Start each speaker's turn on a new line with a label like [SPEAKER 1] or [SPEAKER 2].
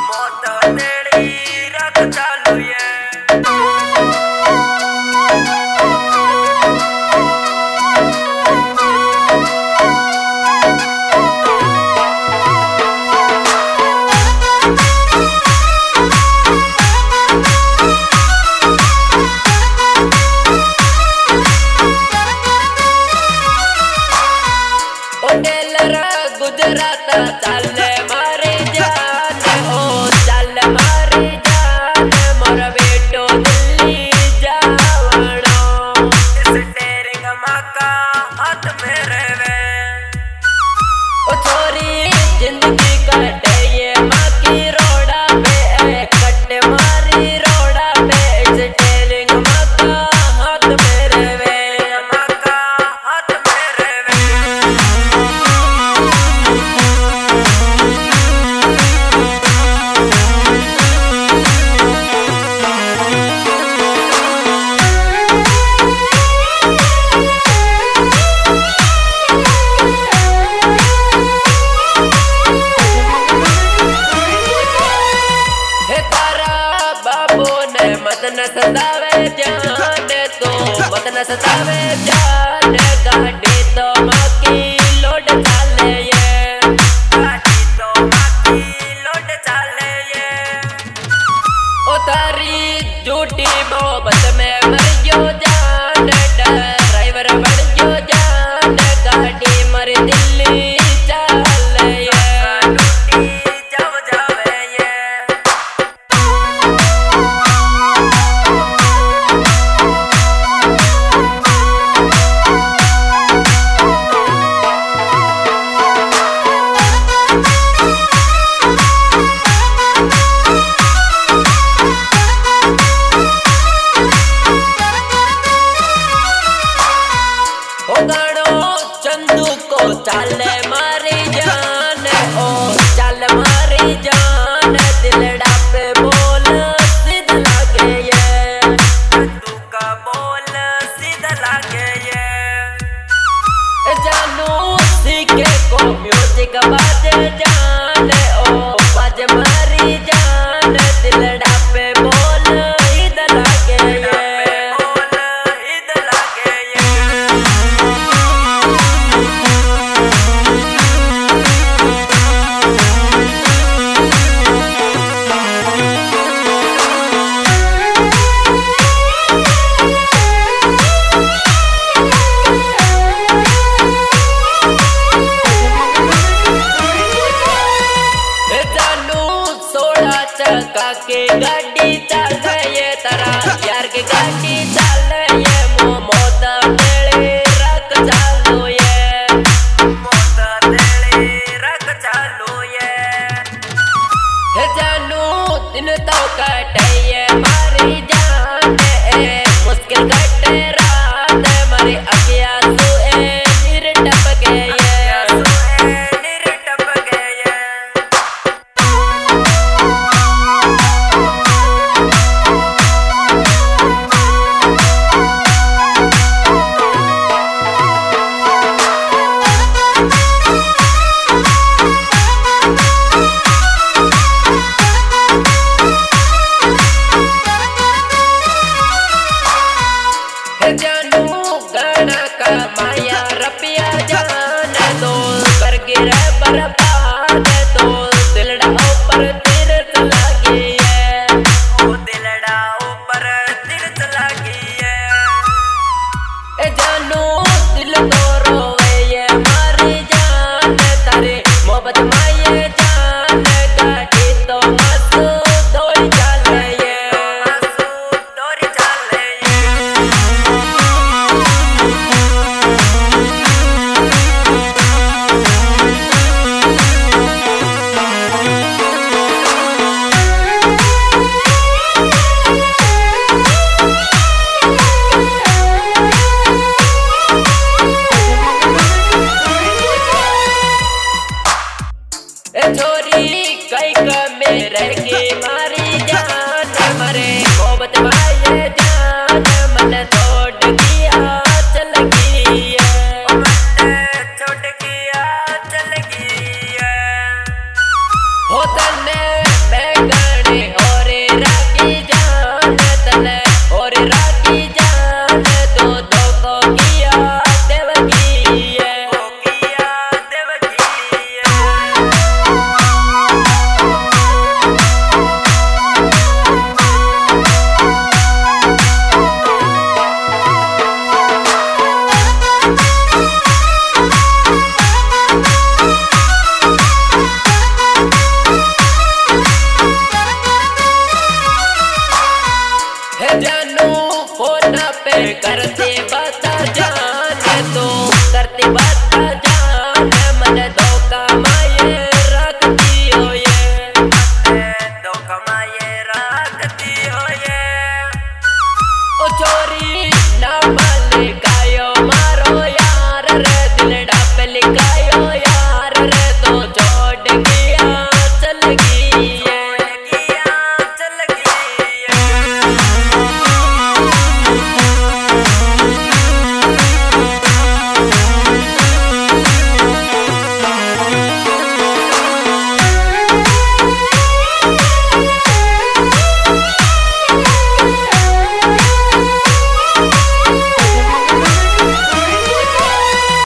[SPEAKER 1] मौत तेरी रख चालू ये गुजरात चाले मारी जान ओ चल मारी जान मोर बेटो दिल्ली जावणो स्टीयरिंग माका हाथ में रहवे ओ छोरी जिंदगी कटे ये माँ की रोड़ा पे कट मारी रोड़ा पे स्टीयरिंग माका हाथ में रहवे माका हाथ में रहवे मत न सतावे जान तो मत न सतावे जान गाड़ी तो माँ की लोड चाले ये गाड़ी तो माँ की लोड चाले ये ओ तारी झूठी मोहब्बत में मरियो जान ड्राइवर बढ़ियो जान गाड़ी मर दिल्ली चाले ये जब जावे ये चंदू को चाले मारी जान ओ चल मारी जान दिलड़ा पे बोल सीधा लागे ये चंदू का बोल सीधा लागे ये जानू सीखे को म्यूजिक बाजे जान ओ बाजे मारी जान दिलड़ा पे बोल सीधा लागे ये के गाड़ी चल ये तारा यार के गाड़ी चल ये मौत तेरे रख चालू ये मौत तेरे रख चालू ये जानू दिन तो कटे ये मारी जान मुश्किल कटे रात मारी अखियाँ सुए नीर टपके ये जानू गाना का माया रपिया जान दो कर गिरे बर्बाद तो दिलड़ा ऊपर तीर चला गई है ओ दिलड़ा ऊपर तीर चला गई है जानू दिल तो रोवे ये मारी जान तारे मोहब्बत माये जान गाड़ी तो मासू दौड़ी चाले ये मासू दौड़ी चाले छोरी कई कमे रह के मारी जान मरे मोहब्बत माये जान मन छोड़ दिया चल गई है मन छोड़ दिया चल गई है हो तने